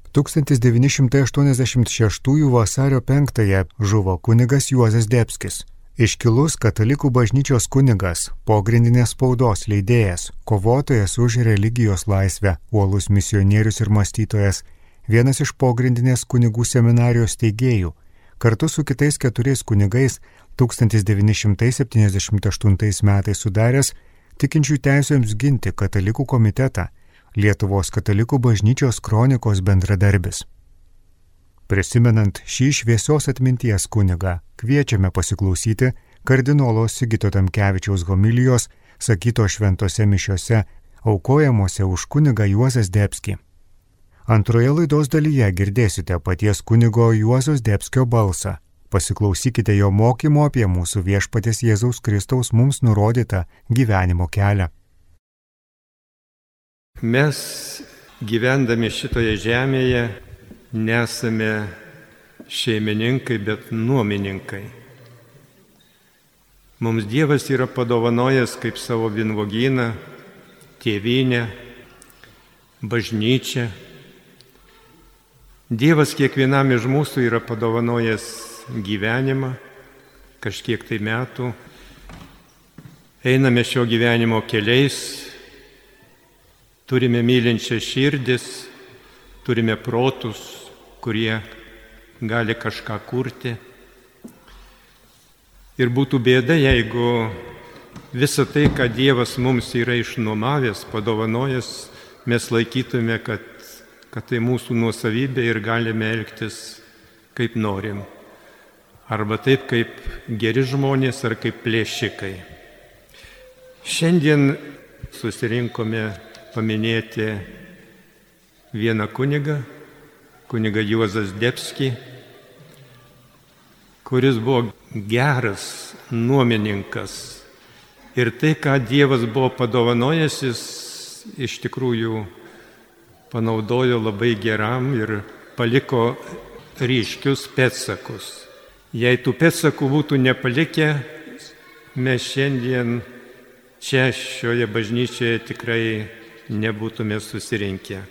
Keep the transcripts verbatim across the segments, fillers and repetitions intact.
tūkstantis devyni šimtai aštuoniasdešimt šeštųjų vasario penktąją žuvo kunigas Juozas Zdebskis. Iškilus katalikų bažnyčios kunigas, pogrindinės spaudos leidėjas, kovotojas už religijos laisvę, uolus misionierius ir mąstytojas, vienas iš pogrindinės kunigų seminarijos steigėjų, kartu su kitais keturiais kunigais tūkstantis devyni šimtai septyniasdešimt aštuntais metais sudaręs tikinčių teisėms ginti katalikų komitetą, Lietuvos katalikų bažnyčios kronikos bendradarbis. Prisimenant šį šviesios atminties kunigą, kviečiame pasiklausyti kardinolo Sigito Tamkevičiaus homilijos, sakyto šventose mišiose, aukojamose už kunigą Juozą Zdebskį. Antroje laidos dalyje girdėsite paties kunigo Juozo Zdebskio balsą. Pasiklausykite jo mokymo apie mūsų viešpaties Jėzaus Kristaus mums nurodytą gyvenimo kelią. Mes, gyvendami šitoje žemėje, nesame šeimininkai, bet nuomininkai. Mums Dievas yra padovanojęs kaip savo vynuogyną, tėvynę, bažnyčią. Dievas kiekvienam iš mūsų yra padovanojęs gyvenimą, kažkiek tai metų. Einame šio gyvenimo keliais, turime mylinčią širdis, turime protus, kurie gali kažką kurti. Ir būtų bėda, jeigu visą tai, ką Dievas mums yra išnuomavęs, padovanojęs, mes laikytume, kad, kad tai mūsų nuosavybė ir galime elgtis kaip norim. Arba taip, kaip geri žmonės, ar kaip plėšikai. Šiandien susirinkome paminėti vieną kunigą, kunigą Juozą Zdebskį, kuris buvo geras nuomininkas. Ir tai, ką Dievas buvo padovanojęs, jis iš tikrųjų panaudojo labai geram ir paliko ryškius pėdsakus. Jei tų pėdsakų būtų nepalikę, mes šiandien čia šioje bažnyčioje tikrai nebūtume susirinkę.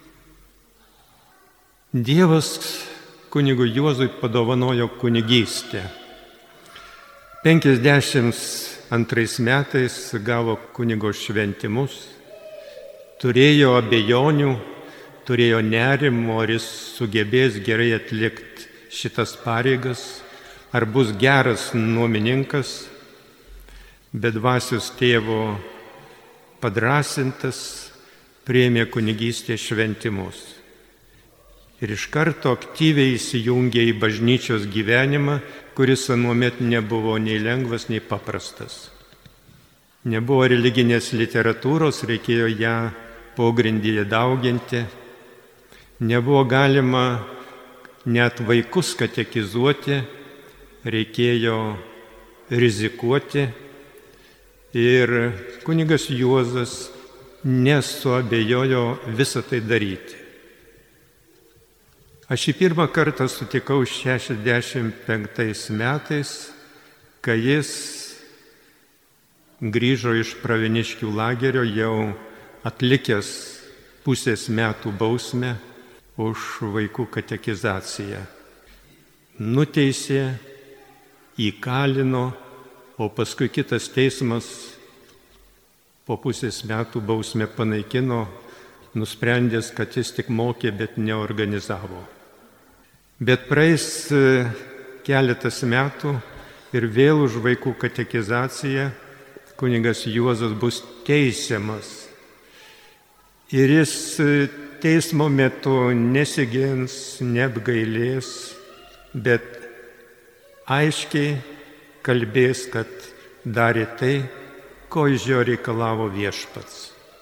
Dievas kunigui Juozui padovanojo kunigystę. penkiasdešimt antrais metais gavo kunigo šventimus, turėjo abejonių, turėjo nerimo, ar jis sugebės gerai atlikti šitas pareigas, ar bus geras nuomininkas, bet dvasios tėvo padrąsintas priėmė kunigystės šventimus. Ir iš karto aktyviai įsijungė į bažnyčios gyvenimą, kuris anuomet nebuvo nei lengvas, nei paprastas. Nebuvo religinės literatūros, reikėjo ją pogrindyje dauginti. Nebuvo galima net vaikus katekizuoti, reikėjo rizikuoti. Ir kunigas Juozas nesuabejojo visą tai daryti. Aš jį pirmą kartą sutikau šešiasdešimt penktais metais, kai jis grįžo iš Pravieniškių lagerio jau atlikęs pusės metų bausmę už vaikų katekizaciją. Nuteisė, įkalino, o paskui kitas teismas po pusės metų bausmę panaikino, nusprendęs, kad jis tik mokė, bet neorganizavo. Bet praeis keletas metų ir vėl už vaikų katekizaciją kunigas Juozas bus teisiamas. Ir jis teismo metu nesigins, neapgailės, bet aiškiai kalbės, kad darė tai, ko iš jo reikalavo viešpats.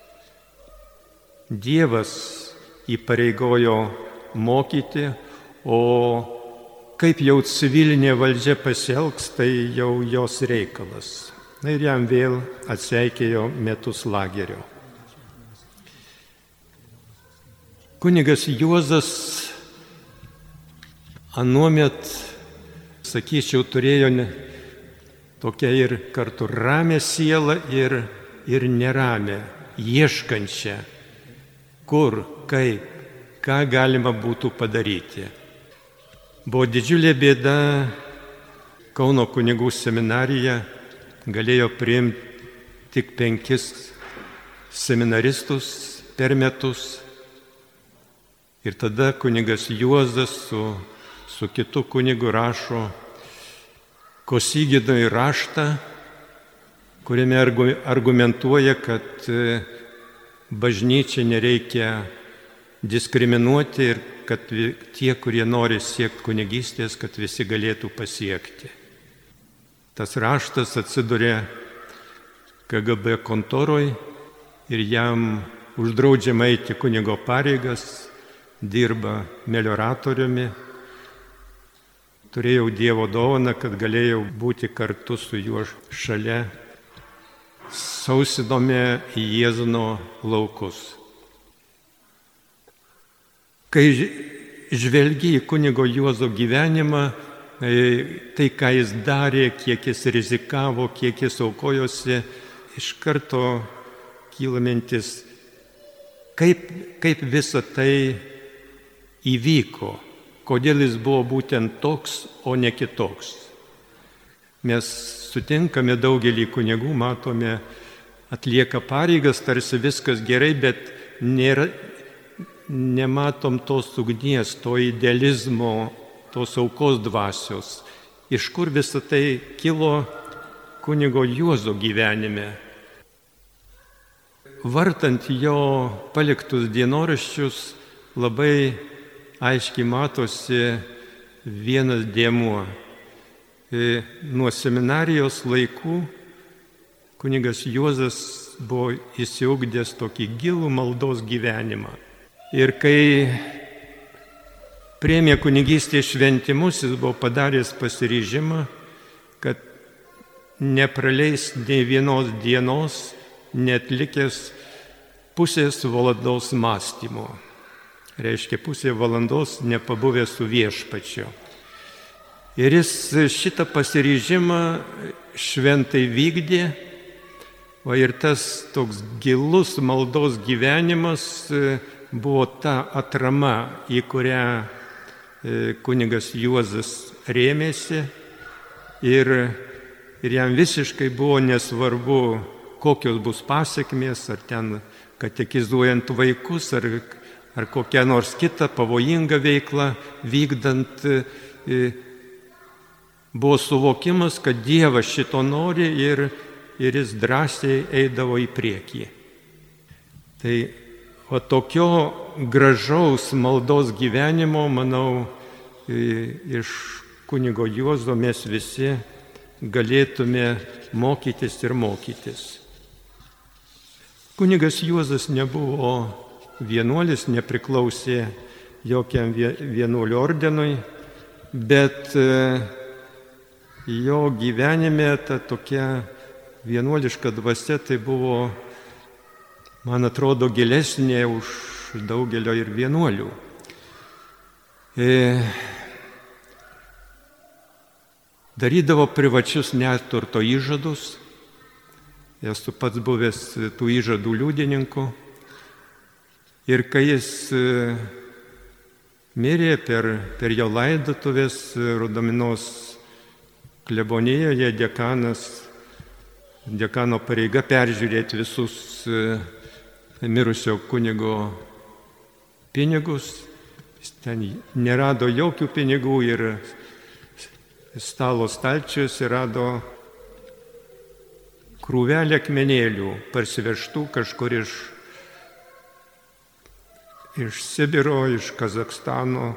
Dievas įpareigojo mokyti, o kaip jau civilinė valdžia pasielgs, tai jau jos reikalas. Na ir jam vėl atseikėjo metus lagerio. Kunigas Juozas anuomet, sakyčiau, turėjo tokią ir kartu ramę sielą ir, ir neramę, ieškančią, kur, kaip, ką galima būtų padaryti. Buvo didžiulė bėda, Kauno kunigų seminarija galėjo priimti tik penkis seminaristus per metus. Ir tada kunigas Juozas su, su kitu kunigu rašo Kosygidui raštą, kuriame argumentuoja, kad bažnyčiai nereikia diskriminuoti ir kad tie, kurie nori siekti kunigystės, kad visi galėtų pasiekti. Tas raštas atsiduria K G B kontoroj ir jam uždraudžiama eiti kunigo pareigas, dirba melioratoriumi. Turėjau Dievo dovaną, kad galėjau būti kartu su juo šalia. Sausinome Jiezno laukus. Kai žvelgi į kunigo Juozo gyvenimą, tai, ką jis darė, kiek jis rizikavo, kiek jis aukojosi, iš karto kyla mintis, kaip, kaip visa tai įvyko, kodėl jis buvo būtent toks, o ne kitoks. Mes sutinkame daugelį kunigų, matome, atlieka pareigas, tarsi viskas gerai, bet nėra, nematom tos ugnies, to idealizmo, tos aukos dvasios. Iš kur visa tai kilo kunigo Juozo gyvenime. Vartant jo paliktus dienoraščius labai aiškiai matosi vienas dėmuo. Nuo seminarijos laikų kunigas Juozas buvo įsiugdęs tokį gilų maldos gyvenimą. Ir kai priėmė kunigystės šventimus, jis buvo padaręs pasiryžimą, kad nepraleis nei vienos dienos, netlikęs pusės valandos mąstymo. Reiškia, pusė valandos nepabuvęs su viešpačiu. Ir jis šitą pasiryžimą šventai vykdė, o ir tas toks gilus maldos gyvenimas buvo ta atrama, į kurią kunigas Juozas rėmėsi ir, ir jam visiškai buvo nesvarbu, kokios bus pasiekmės, ar ten katekizuojant vaikus, ar, ar kokią nors kitą pavojingą veiklą vykdant. Buvo suvokimas, kad Dievas šito nori ir, ir jis drąsiai eidavo į priekį. Tai o tokio gražaus maldos gyvenimo, manau, iš kunigo Juozo mes visi galėtume mokytis ir mokytis. Kunigas Juozas nebuvo vienuolis, nepriklausė jokiam vienuolių ordenui, bet jo gyvenime ta tokia vienuoliška dvasia tai buvo, man atrodo, gilesnė už daugelio ir vienuolių. E, darydavo privačius neturto įžadus. Esu pats buvęs tų įžadų liudininku. Ir kai jis mirė per, per jo laidotuvės Rudaminos klebonijoje, dekanas, dekano pareiga peržiūrėti visus mirusio kunigo pinigus. Jis ten nerado jokių pinigų ir stalo stalčiuose rado krūvelę akmenėlių parsivežtų kažkur iš, iš Sibiro, iš Kazakstano.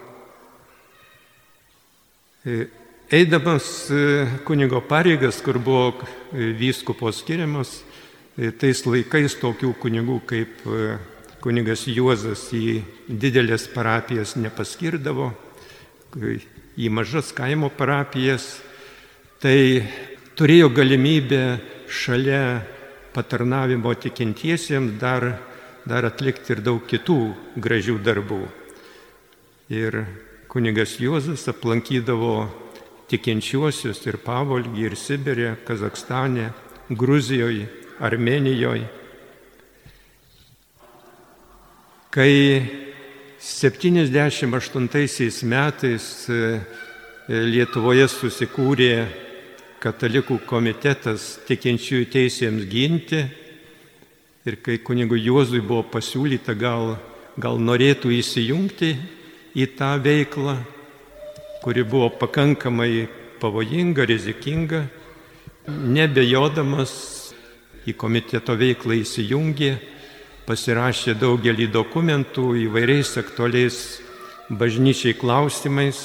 Eidamas kunigo pareigas, kur buvo vyskupo skiriamas, tais laikais tokių kunigų kaip kunigas Juozas į didelės parapijas nepaskirdavo, į mažas kaimo parapijas, tai turėjo galimybę šalia patarnavimo tikintiesiems dar, dar atlikti ir daug kitų gražių darbų. Ir kunigas Juozas aplankydavo tikinčiuosius ir Pavolgy, ir Sibire, Kazakstane, Gruzijoje, Armėnijoje. Kai septyniasdešimt aštuntaisiais metais Lietuvoje susikūrė Katalikų komitetas tikinčiųjų teisėms ginti ir kai kunigui Juozui buvo pasiūlyta, gal, gal norėtų įsijungti į tą veiklą, kuri buvo pakankamai pavojinga, rizikinga, nebejodamas į komiteto veiklą įsijungė, pasirašė daugelį dokumentų įvairiais aktualiais bažnyčiai klausimais.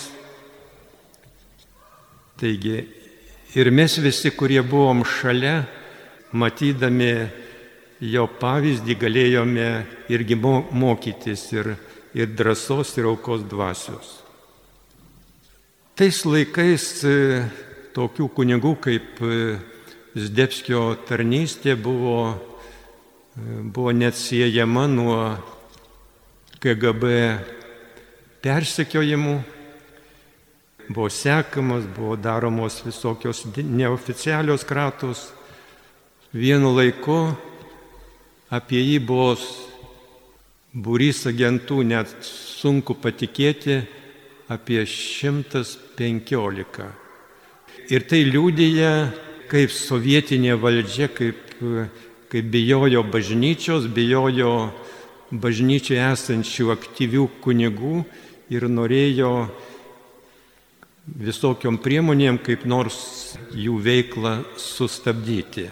Taigi ir mes visi, kurie buvom šalia, matydami jo pavyzdį, galėjome irgi mokytis ir, ir drąsos, ir aukos dvasios. Tais laikais tokių kunigų kaip Zdebskio tarnystė buvo, buvo neatsiejama nuo K G B persekiojimų, buvo sekamas, buvo daromos visokios neoficialios kratos. Vienu laiku apie jį buvo būrys agentų, net sunku patikėti, apie šimtas penkiolika. Ir tai liudija, kaip sovietinė valdžia, kaip, kaip bijojo bažnyčios, bijojo bažnyčiai esančių aktyvių kunigų ir norėjo visokiom priemonėm kaip nors jų veiklą sustabdyti.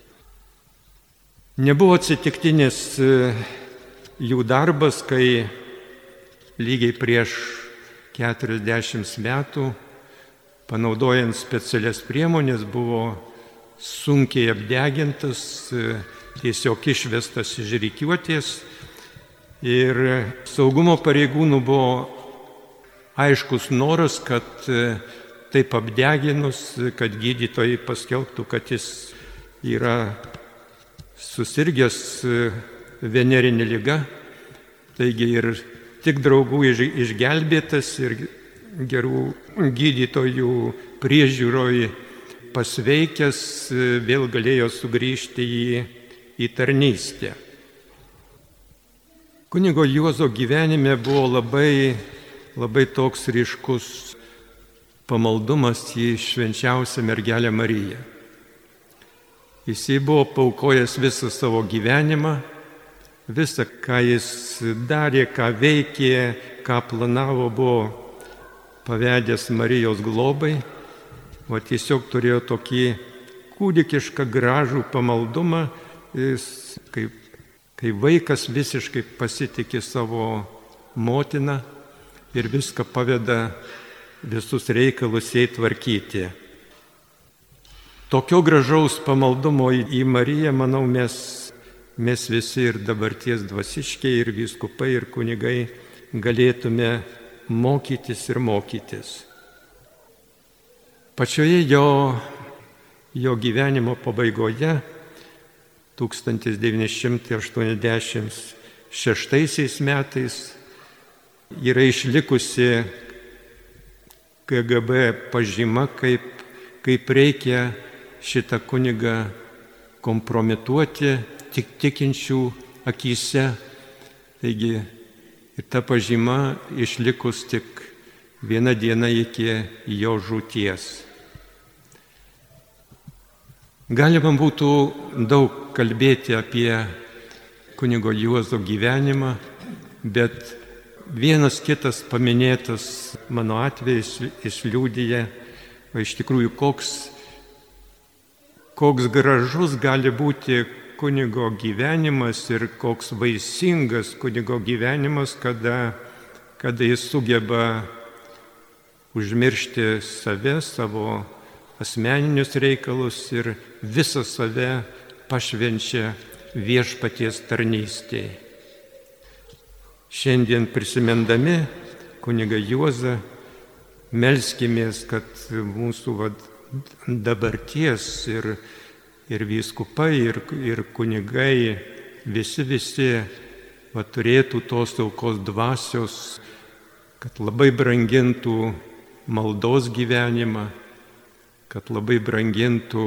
Nebuvo atsitiktinis jų darbas, kai lygiai prieš keturiasdešimt metų, panaudojant specialias priemonės, buvo sunkiai apdegintas, tiesiog išvestas iš rikiuotės ir saugumo pareigūnų buvo aiškus noras, kad taip apdeginus, kad gydytojai paskelbtų, kad jis yra susirgęs venerinė liga, taigi ir tik draugų išgelbėtas ir gerų gydytojų priežiūroj pasveikęs vėl galėjo sugrįžti į, į tarnystę. Kunigo Juozo gyvenime buvo labai, labai toks ryškus pamaldumas į švenčiausią mergelę Mariją. Jis buvo paaukojęs visą savo gyvenimą, visą, ką jis darė, ką veikė, ką planavo, buvo pavedęs Marijos globai, o tiesiog turėjo tokį kūdikišką gražų pamaldumą, jis kaip, kaip vaikas visiškai pasitikė savo motiną ir viską paveda visus reikalus jai tvarkyti. Tokio gražaus pamaldumo į Mariją, manau, mes, mes visi ir dabarties dvasiškiai, ir vyskupai, ir kunigai galėtume mokytis ir mokytis. Pačioje jo, jo gyvenimo pabaigoje, tūkstantis devyni šimtai aštuoniasdešimt šeštaisiais metais, yra išlikusi K G B pažyma, kaip, kaip reikia šitą kunigą kompromituoti tik tikinčių akyse. Taigi ir ta pažyma išlikus tik vieną dieną iki jo žūties. Galima būtų daug kalbėti apie kunigo Juozo gyvenimą, bet vienas kitas paminėtas mano atvejis išliudija, o iš tikrųjų koks Koks gražus gali būti kunigo gyvenimas ir koks vaisingas kunigo gyvenimas, kada, kada jis sugeba užmiršti save, savo asmeninius reikalus ir visą save pašvenčia viešpaties tarnystėje. Šiandien prisimindami kunigą Juozą, melskimės, kad mūsų vad, dabarties ir, ir vyskupai, ir, ir kunigai, visi, visi va, turėtų tos aukos dvasios, kad labai brangintų maldos gyvenimą, kad labai brangintų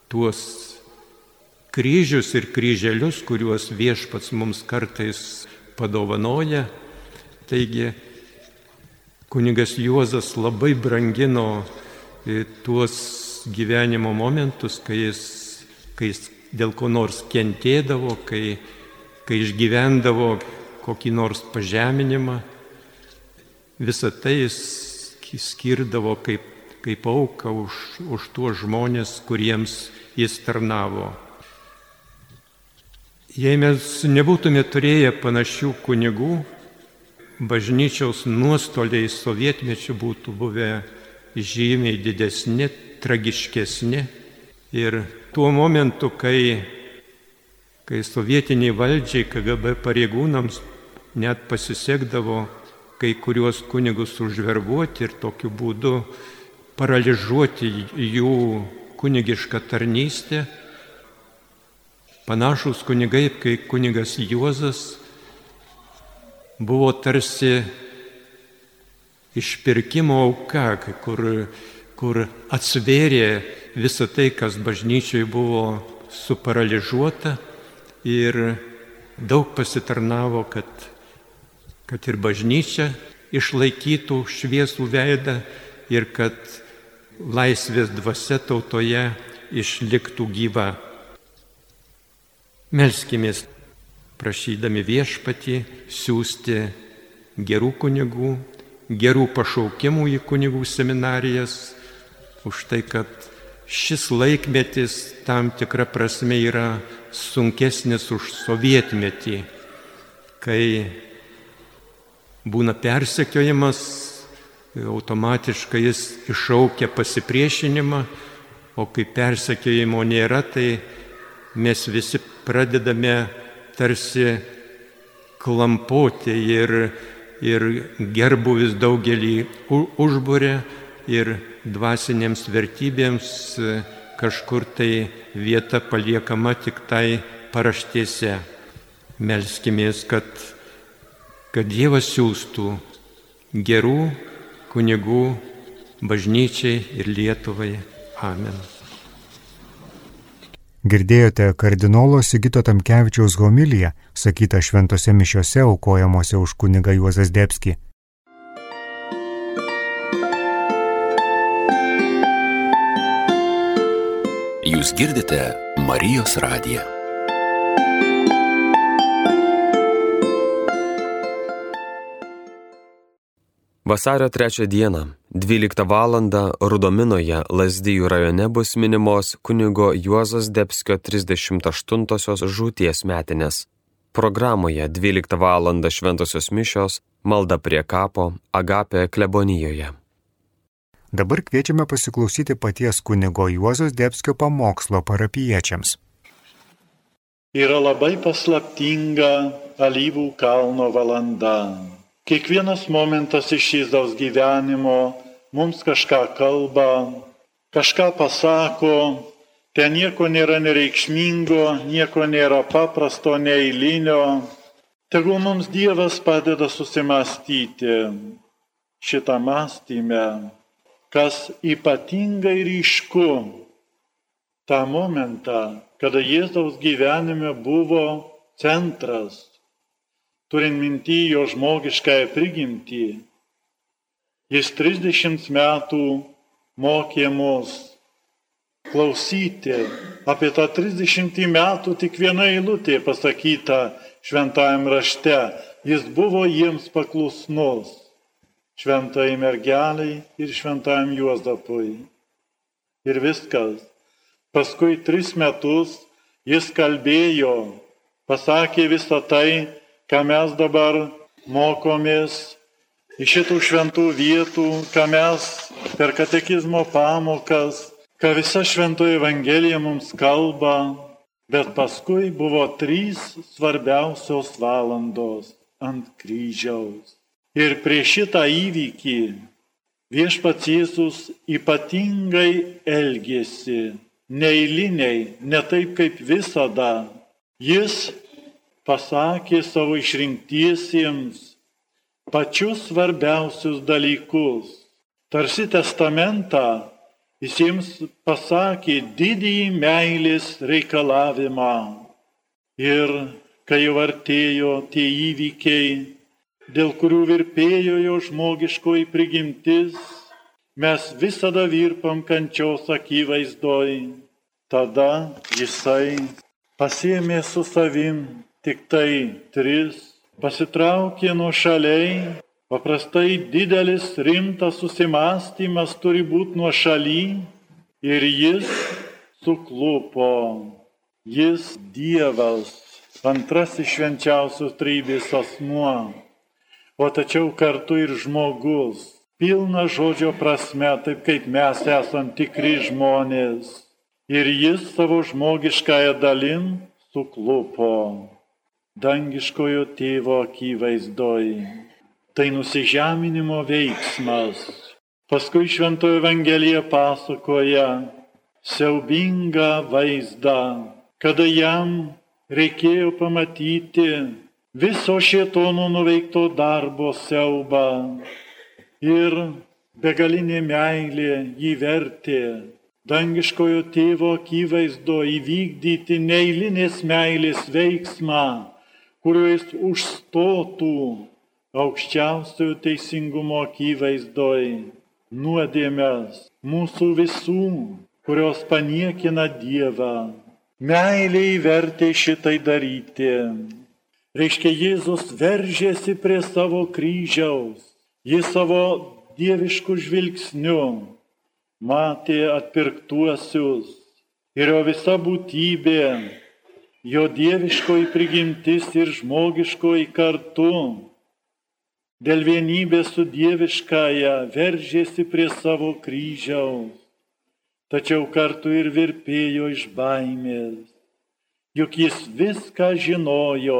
tuos kryžius ir kryželius, kuriuos viešpats mums kartais padovanoja. Taigi kunigas Juozas labai brangino tuos gyvenimo momentus, kai jis, kai jis dėl ko nors kentėdavo, kai, kai išgyvendavo kokį nors pažeminimą. Visą tai jis skirdavo kaip, kaip auką už, už tuos žmonės, kuriems jis tarnavo. Jei mes nebūtume turėję panašių kunigų, bažnyčiaus nuostoliai sovietmečiu būtų buvę žymiai didesni, tragiškesni. Ir tuo momentu, kai, kai sovietiniai valdžiai, K G B pareigūnams net pasisekdavo kai kuriuos kunigus užverbuoti ir tokiu būdu paralyžuoti jų kunigišką tarnystę, panašus kunigai, kaip kunigas Juozas, buvo tarsi išpirkimo auka, kur, kur atsvėrė visą tai, kas bažnyčiai buvo suparalyžuota, ir daug pasitarnavo, kad, kad ir bažnyčia išlaikytų šviesų veidą ir kad laisvės dvasia tautoje išliktų gyva. Melskimės, prašydami Viešpatį siųsti gerų kunigų, gerų pašaukimų į kunigų seminarijas, už tai, kad šis laikmetis tam tikra prasme yra sunkesnis už sovietmetį, kai būna persekiojimas, automatiškai jis iššaukia pasipriešinimą, o kai persekiojimo nėra, tai mes visi pradedame tarsi klampoti ir, ir gerbuvis daugelį užburia ir dvasinėms vertybėms kažkur tai vieta paliekama tik tai paraštėse. Melskimės, kad, kad Dievas siųstų gerų kunigų bažnyčiai ir Lietuvai. Amen. Girdėjote kardinolo Sigito Tamkevičiaus homiliją, sakytą šventose mišiose aukojamose už kunigą Juozą Zdebskį. Jūs girdite Marijos radiją. Vasario trečią dieną, dvyliktą valandą Rudominoje, Lazdijų rajone bus minimos kunigo Juozo Zdebskio trisdešimt aštuntosios žūties metinės. Programoje dvyliktą valandą šventosios mišios, malda prie kapo Agapė klebonijoje. Dabar kviečiame pasiklausyti paties kunigo Juozo Zdebskio pamokslo parapijiečiams. Yra labai paslaptinga Alyvų kalno valanda. Kiekvienas momentas iš Jėzaus gyvenimo mums kažką kalba, kažką pasako, ten nieko nėra nereikšmingo, nieko nėra paprasto, neeilinio. Tegul mums Dievas padeda susimąstyti šitą mąstymę, kas ypatingai ryšku tą momentą, kada Jėzaus gyvenime buvo centras, turint minty jo žmogiškąją prigimtį. Jis trisdešimt metų mokė mus klausyti. Apie tą trisdešimtį metų tik viena eilutė pasakyta šventajam rašte. Jis buvo jiems paklusnus, šventai mergeliai ir šventajam Juozapui. Ir viskas. Paskui tris metus jis kalbėjo, pasakė visą tai, ką mes dabar mokomės iš šitų šventų vietų, ką mes per katekizmo pamokas, ką visa šventoji Evangelija mums kalba, bet paskui buvo trys svarbiausios valandos ant kryžiaus. Ir prieš šitą įvykį Viešpats Jėzus ypatingai elgėsi, neeiliniai, ne taip kaip visada. Jis pasakė savo išrinktiesiems pačius svarbiausius dalykus. Tarsi testamentą jis jiems pasakė didįjį meilės reikalavimą. Ir kai jau artėjo tie įvykiai, dėl kurių virpėjo jo žmogiškoji prigimtis, mes visada virpam kančios akivaizdoj. Tada jisai pasiėmė su savim tik tai tris, pasitraukė nuo šaliai. Paprastai didelis rimtas susimąstymas turi būti nuo šaly ir jis suklupo. Jis Dievas, antrasis švenčiausios trejybės asmuo, o tačiau kartu ir žmogus, pilnas žodžio prasme, taip kaip mes esam tikri žmonės. Ir jis savo žmogiškąją dalim suklupo dangiškojo tėvo akivaizdoj. Tai nusižeminimo veiksmas. Paskui Šventoji Evangelija pasakoja siaubingą vaizdą, kada jam reikėjo pamatyti viso šėtono nuveikto darbo siaubą ir begalinė meilė jį vertė dangiškojo tėvo akivaizdo įvykdyti neeilinės meilės veiksmą, kuriuo jis užstotų aukščiausiojo teisingumo akivaizdoj nuodėmes mūsų visų, kurios paniekina Dievą. Meilė įvertė šitai daryti. Reiškia, Jėzus veržėsi prie savo kryžiaus. Jis savo dieviškų žvilgsnių matė atpirktuosius ir jo visa būtybė, jo dieviškoji prigimtis ir žmogiškoji kartu dėl vienybės su dieviškąja veržėsi prie savo kryžiaus, tačiau kartu ir virpėjo iš baimės, juk jis viską žinojo.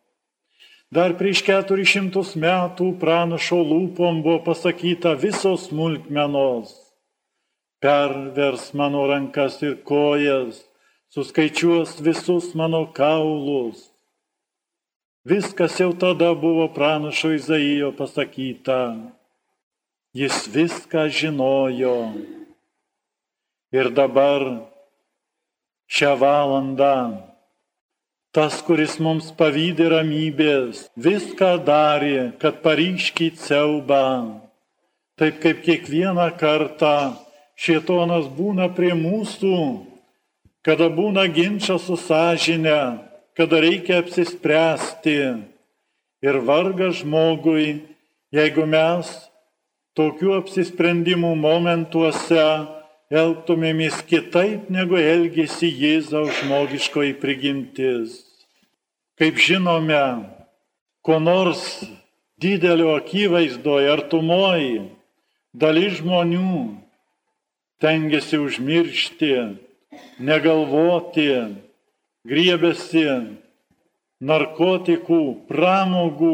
Dar prieš keturis šimtus metų pranašo lūpom buvo pasakyta visos smulkmenos. Pervers mano rankas ir kojas, suskaičiuos visus mano kaulus. Viskas jau tada buvo pranašo Izaijo pasakyta. Jis viską žinojo. Ir dabar šią valandą tas, kuris mums pavydė ramybės, viską darė, kad paryškyt siaubą. Taip kaip kiekvieną kartą šėtonas būna prie mūsų, kada būna ginčas su sąžine, kada reikia apsispręsti. Ir vargas žmogui, jeigu mes tokių apsisprendimų momentuose elgtumėmės kitaip, negu elgėsi Jėzaus žmogiškoji prigimtis. Kaip žinome, ko nors didelio akivaizdoje, artumoje, dalis žmonių tengiasi užmiršti, negalvoti, griebiasi narkotikų, pramogų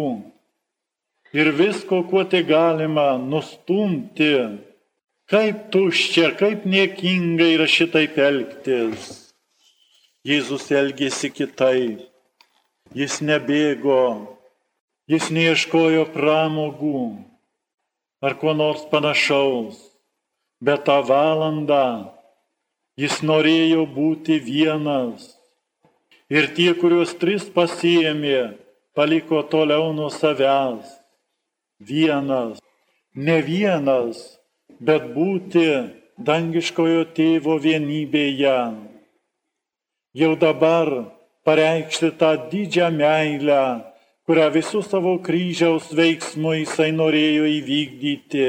ir visko, kuo tai galima nustumti. Kaip tuščia, kaip niekinga yra šitaip elgtis. Jėzus elgėsi kitaip. Jis nebėgo, jis neieškojo pramogų ar ko nors panašaus, bet tą valandą jis norėjo būti vienas. Ir tie, kuriuos tris pasiėmė, paliko toliau nuo savęs. Vienas, ne vienas, bet būti dangiškojo tėvo vienybėje. Jau dabar pareikšti tą didžią meilę, kurią visų savo kryžiaus veiksmų jisai norėjo įvykdyti.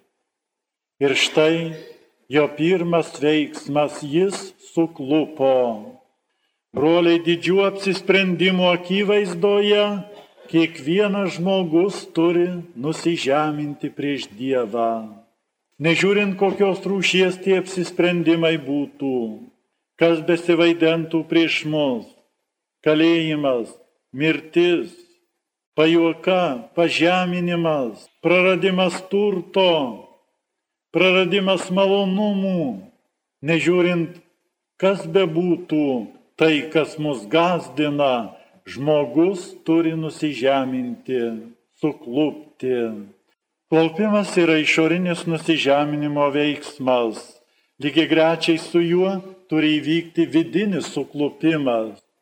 Ir štai jo pirmas veiksmas, jis suklupo. Broliai, didžių apsisprendimų akivaizdoje kiekvienas žmogus turi nusižeminti prieš Dievą. Nežiūrint, kokios rūšies tie apsisprendimai būtų, kas besivaidentų prieš mus, kalėjimas, mirtis, pajuoka, pažeminimas, praradimas turto, praradimas malonumų, nežiūrint, kas bebūtų, tai, kas mus gazdina, žmogus turi nusižeminti, suklupti. Klaupimas yra išorinis nusižeminimo veiksmas. Lygiai grečiai su juo turi įvykti vidinis suklupimas.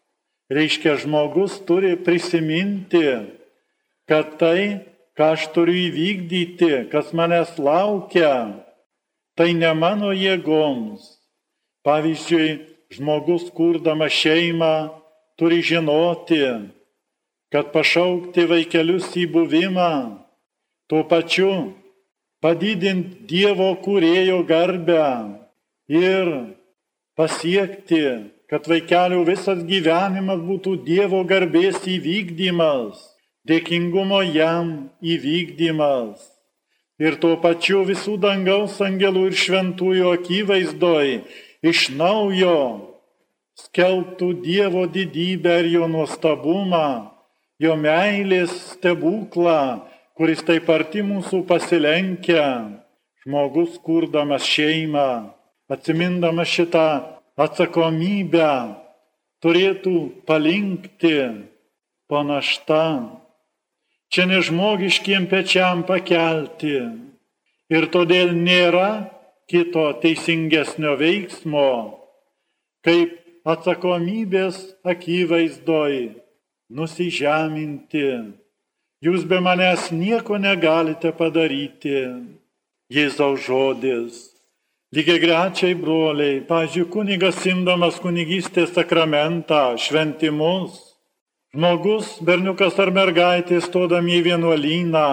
Reiškia, žmogus turi prisiminti, kad tai, ką aš turiu įvykdyti, kas manęs laukia, tai ne mano jėgoms. Pavyzdžiui, žmogus kurdamas šeimą turi žinoti, kad pašaukti vaikelius į buvimą, tuo pačiu padidinti Dievo kūrėjo garbę ir pasiekti, kad vaikelių visas gyvenimas būtų Dievo garbės įvykdymas, dėkingumo jam įvykdymas. Ir tuo pačiu visų dangaus angelų ir šventųjų akivaizdoj iš naujo skelbtų Dievo didybę ir jo nuostabumą, jo meilės stebuklą, kuris taip arti mūsų pasilenkia. Žmogus kurdamas šeimą, atsimindamas šitą atsakomybę, turėtų palinkti po naštą. Čia nežmogiškiem pečiam pakelti. Ir todėl nėra kito teisingesnio veiksmo, kaip atsakomybės akivaizdoj nusižeminti. Jūs be manęs nieko negalite padaryti. Jėzaus žodis. Lygiagrečiai broliai, pavyzdžiui, kunigas imdamas kunigystės sakramentą, šventimus, žmogus, berniukas ar mergaitė stodami į vienuolyną,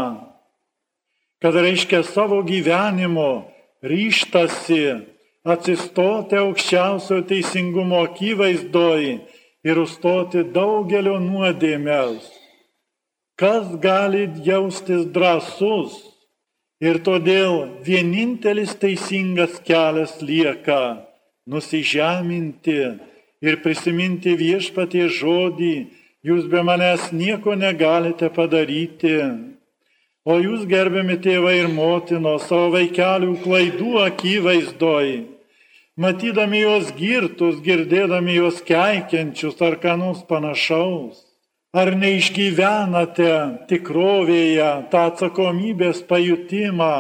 kad reiškia savo gyvenimo ryžtasi atsistoti aukščiausio teisingumo akivaizdoj ir užstoti daugelio nuodėmes. Kas gali jaustis drąsus? Ir todėl vienintelis teisingas kelias lieka nusižeminti ir prisiminti viešpaties žodį, jūs be manęs nieko negalite padaryti. O jūs, gerbiami tėvai ir motinos, savo vaikelių klaidų akivaizdoj, matydami juos girtus, girdėdami juos keikiančius ar ką nors panašaus, ar neišgyvenate tikrovėje tą atsakomybės pajutimą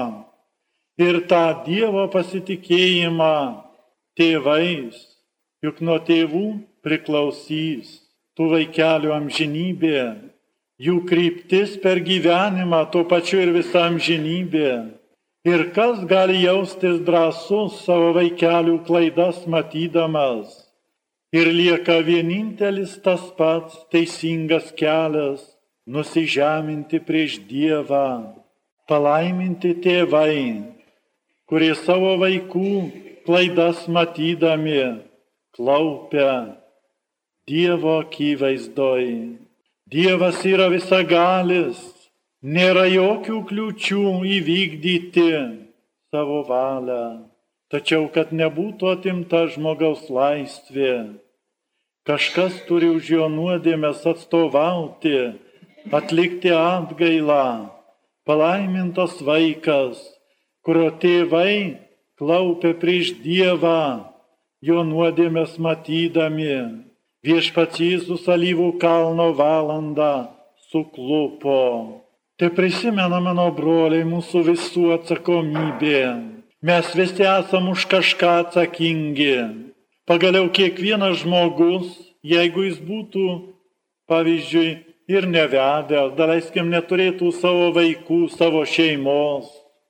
ir tą Dievo pasitikėjimą tėvais, juk nuo tėvų priklausys tų vaikelių amžinybė, jų kryptis per gyvenimą, tuo pačiu ir visa amžinybė. Ir kas gali jaustis drąsus savo vaikelių klaidas matydamas? Ir lieka vienintelis tas pats teisingas kelias - nusižeminti prieš Dievą. Palaiminti tėvai, kurie savo vaikų klaidas matydami klaupia Dievo akivaizdoj. Dievas yra visagalis, nėra jokių kliūčių įvykdyti savo valią. Tačiau, kad nebūtų atimta žmogaus laisvė, kažkas turi už jo nuodėmes atstovauti, atlikti atgailą. Palaimintas vaikas, kurio tėvai klaupia prieš Dievą, jo nuodėmes matydami. Viešpats Jėzus alyvų kalno valandą suklupo. Tai prisimena, mano broliai, mūsų visų atsakomybė. Mes visi esam už kažką atsakingi. Pagaliau kiekvienas žmogus, jeigu jis būtų, pavyzdžiui, ir nevedęs, daleiskim, neturėtų savo vaikų, savo šeimos,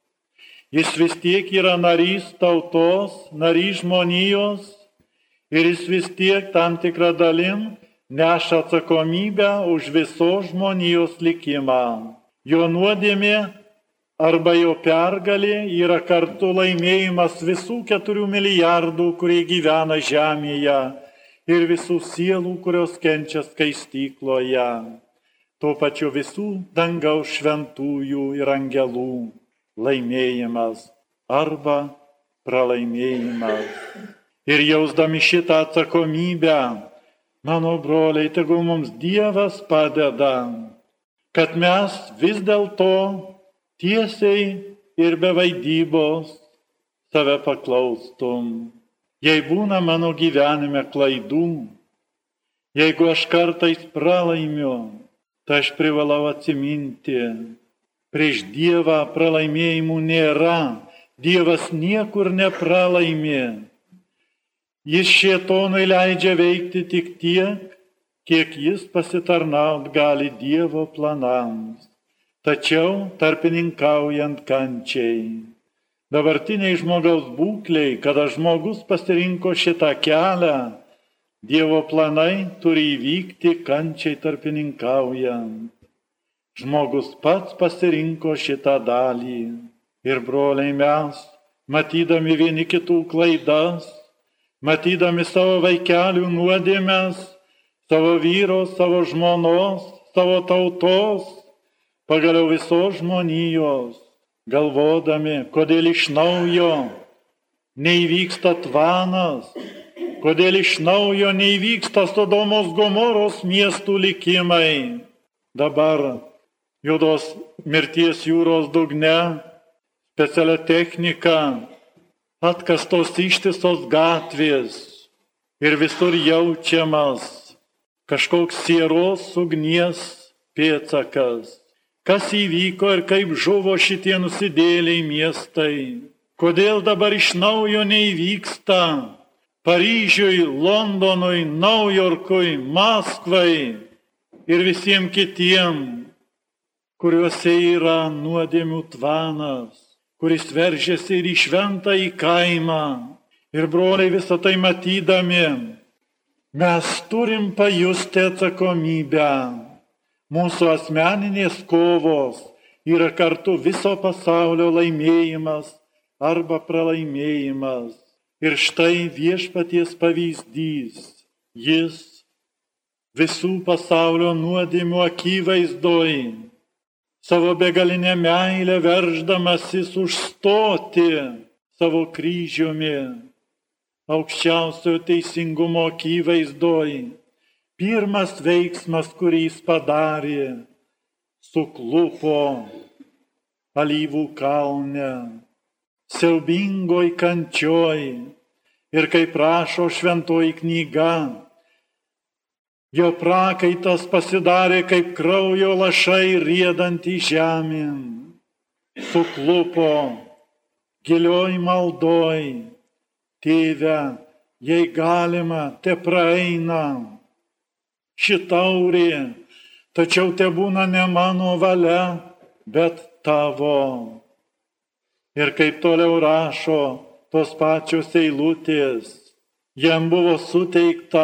jis vis tiek yra narys tautos, narys žmonijos ir jis vis tiek tam tikrą dalim neša atsakomybę už visos žmonijos likimą. Jo nuodėmė arba jo pergalė yra kartu laimėjimas visų keturių milijardų, kurie gyvena žemėje, ir visų sielų, kurios kenčia skaistykloje. Tuo pačiu visų dangaus šventųjų ir angelų laimėjimas arba pralaimėjimas. Ir jausdami šitą atsakomybę, mano broliai, tegul mums Dievas padeda, kad mes vis dėlto tiesiai ir be vaidybos save paklaustum. Jei būna mano gyvenime klaidų, jeigu aš kartais pralaimiu, tai aš privalau atsiminti. Prieš Dievą pralaimėjimų nėra. Dievas niekur nepralaimė. Jis šėtonui leidžia veikti tik tiek, kiek jis pasitarnaut gali Dievo planams, tačiau tarpininkaujant kančiai. Dabartiniai žmogaus būkliai, kada žmogus pasirinko šitą kelią, Dievo planai turi įvykti kančiai tarpininkaujant. Žmogus pats pasirinko šitą dalį. Ir broliai mes, matydami vieni kitų klaidas, matydami savo vaikelių nuodėmes, savo vyro, savo žmonos, savo tautos, pagaliau visos žmonijos, galvodami, kodėl iš naujo neįvyksta tvanas, kodėl iš naujo neįvyksta Sodomos Gomoros miestų likimai. Dabar juodos mirties jūros dugne specialia technika atkastos ištisos gatvės ir visur jaučiamas kažkoks sieros ugnies pėdsakas. Kas įvyko ir kaip žuvo šitie nusidėliai miestai? Kodėl dabar iš naujo neįvyksta Paryžiui, Londonui, Naujorkui, Maskvai ir visiems kitiems, kuriuose yra nuodėmių tvanas, kuris veržiasi ir į šventą į kaimą. Ir broliai visą tai matydami, mes turim pajusti atsakomybę. Mūsų asmeninės kovos yra kartu viso pasaulio laimėjimas arba pralaimėjimas. Ir štai viešpaties pavyzdys. Jis visų pasaulio nuodėmių akivaizdoj savo begalinę meilę verždamasis užstoti savo kryžiumi aukščiausiojo teisingumo akivaizdoj. Pirmas veiksmas, kurį jis padarė, suklupo alyvų kalne, siaubingoj kančioj. Ir kaip rašo šventoji knyga, jo prakaitas pasidarė kaip kraujo lašai riedant į žemėn. Suklupo gilioj maldoj, Tėve, jei galima, te praeina ši taurė, tačiau te būna ne mano valia, bet tavo. Ir kaip toliau rašo tos pačios eilutės, jam buvo suteikta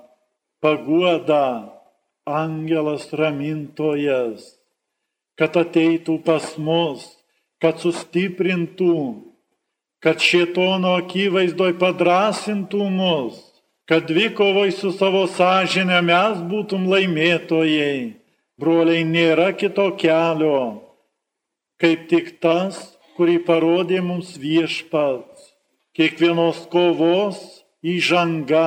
paguoda, angelas ramintojas, kad ateitų pas mus, kad sustiprintų, kad šėtono akivaizdoj padrasintų mus, kad dvikovoj su savo sąžine mes būtum laimėtojai. Broliai, nėra kito kelio, kaip tik tas, kurį parodė mums viešpats. Kiekvienos kovos įžanga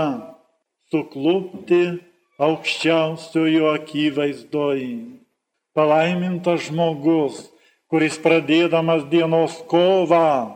suklupti aukščiausiojo akivaizdoj. Palaimintas žmogus, kuris pradėdamas dienos kovą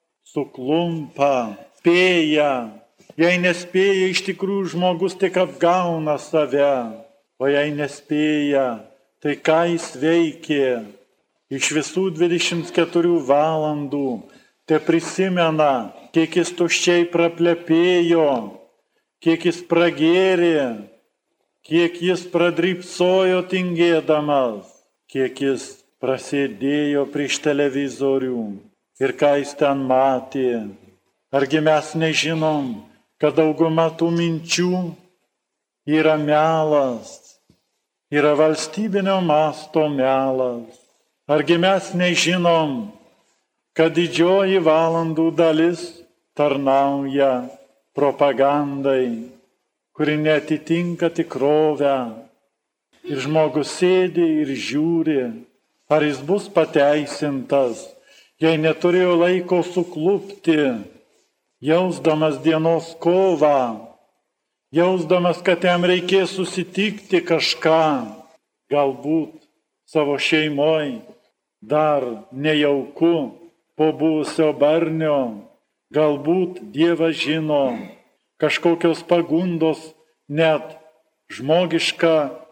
suklumpa, spėja. Jei nespėja, iš tikrųjų žmogus tik apgauna save, o jei nespėja, tai ką jis veikė? Iš visų dvidešimt keturių valandų te prisimena, kiek jis tuščiai praplepėjo, kiek jis pragėrė, kiek jis pradrypsojo tingėdamas, kiek jis prasėdėjo prieš televizorių ir ką jis ten matė. Argi mes nežinom, kad dauguma tų minčių yra melas, yra valstybinio masto melas. Argi mes nežinom, kad didžioji valandų dalis tarnauja propagandai, kuri netitinka tikrovę. Ir žmogus sėdi ir žiūri, ar jis bus pateisintas, jei neturėjo laiko suklupti, jausdamas dienos kovą, jausdamas, kad jam reikės susitikti kažką, galbūt savo šeimoj, dar nejauku po buvusio barnio, galbūt Dievas žino, kažkokios pagundos, net žmogiška,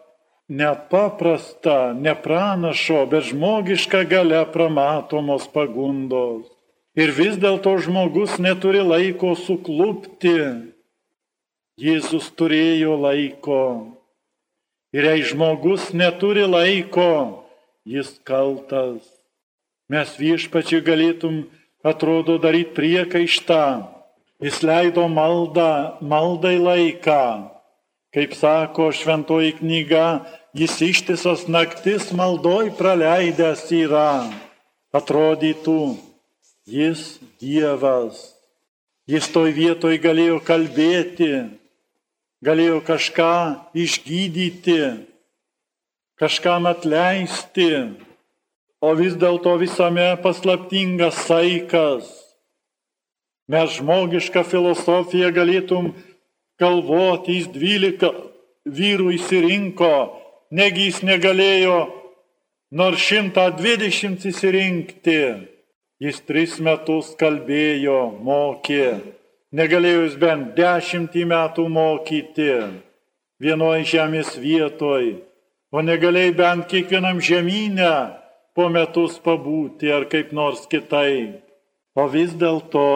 net paprasta, ne pranašo, bet žmogiška galia pramatomos pagundos. Ir vis dėlto žmogus neturi laiko suklupti. Jėzus turėjo laiko. Ir jei žmogus neturi laiko, jis kaltas. Mes Viešpačiui galėtum, atrodo, daryti priekaištą. Jis leido maldą, maldai laiką. Kaip sako šventoji knyga, jis ištisas naktis maldoj praleidęs yra. Atrodytų, jis Dievas. Jis toj vietoj galėjo kalbėti, galėjo kažką išgydyti, kažkam atleisti, o vis dėlto visame paslaptingas saikas. Mes žmogišką filosofiją galėtum galvoti, jis dvylika vyrų įsirinko, negi jis negalėjo nors šimtą dvidešimt įsirinkti. Jis tris metus kalbėjo, mokė, negalėjo jis bent dešimtį metų mokyti vienoj žemės vietoj, o negalėjo bent kiekvienam žemynę po metus pabūti ar kaip nors kitaip. O vis dėlto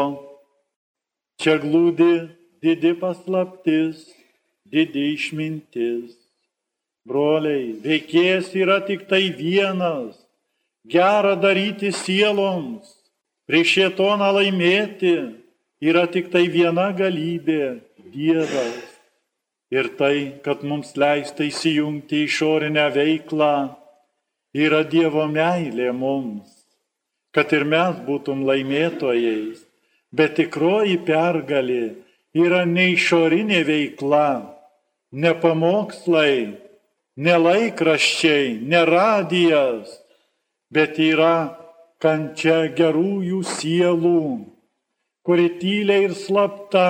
čia glūdi didi paslaptis, didi išmintis. Broliai, veikėjas yra tik tai vienas. Gera daryti sieloms, prieš šėtoną laimėti yra tik tai viena galybė – Dievas. Ir tai, kad mums leista įsijungti į išorinę veiklą, yra Dievo meilė mums, kad ir mes būtum laimėtojais. Bet tikroji pergalė yra ne išorinė veikla, ne pamokslai, ne laikraščiai, ne radijas, bet yra kančia gerųjų sielų, kuri tyliai ir slapta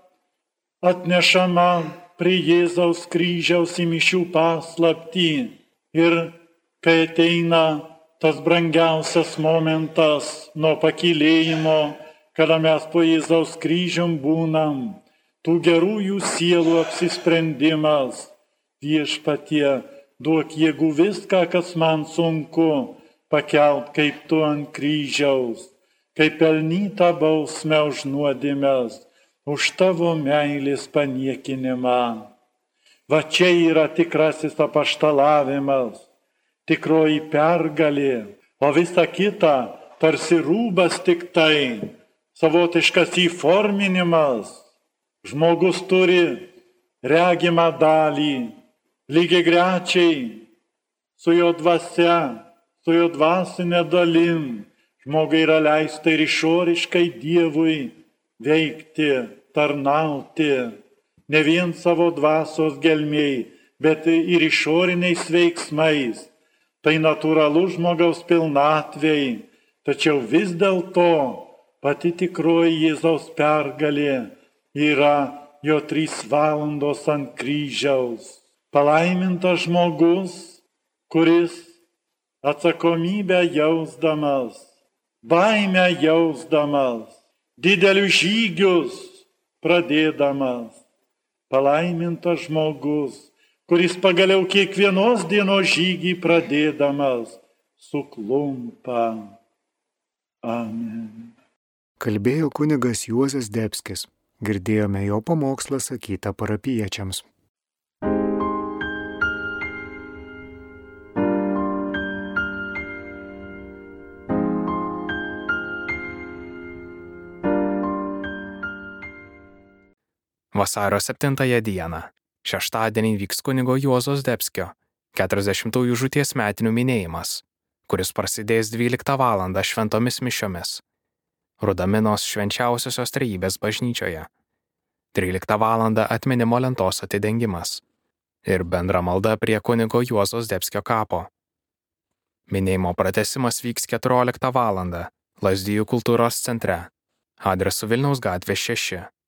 atnešama prie Jėzaus kryžiaus į mišių paslaptį. Ir kai ateina tas brangiausias momentas nuo pakylėjimo, kada mes po Jėzaus kryžium būnam, tų gerųjų sielų apsisprendimas. Viešpatie, duok jėgų viską, kas man sunku, pakelt kaip tu ant kryžiaus, kaip pelnytą bausmę už nuodėmes, už tavo meilės paniekinimą. Va čia yra tikrasis apaštalavimas, tikroji pergalė, o visa kita tarsi rūbas tik tai, savotiškas įforminimas. Žmogus turi regimą dalį, lygiai grečiai su jo dvasia, su jo dvasinė dalim. Žmogui yra leista ir išoriškai Dievui veikti, tarnauti, ne vien savo dvasios gelmiai, bet ir išoriniais veiksmais. Tai natūralu žmogaus pilnatvei, tačiau vis dėlto pati tikroji Jėzaus pergalė yra jo trys valandos ant kryžiaus. Palaimintas žmogus, kuris atsakomybę jausdamas, baimę jausdamas, didelius žygius pradėdamas. Palaimintas žmogus, kuris pagaliau kiekvienos dienos žygį pradėdamas suklumpa. Amen. Kalbėjo kunigas Juozas Zdebskis. Girdėjome jo pamokslą sakytą parapijiečiams. Vasario septintąją dieną, šeštadienį vyks kunigo Juozo Zdebskio keturiasdešimtųjų žūties metinių minėjimas, kuris prasidės dvyliktą valandą šventomis mišiomis Rudaminos švenčiausiosios trejybės bažnyčioje. tryliktą valandą atminimo lentos atidengimas ir bendra malda prie kunigo Juozo Zdebskio kapo. Minėjimo pratęsimas vyks keturioliktą valandą Lazdijų kultūros centre, adresu Vilniaus gatvė šeši.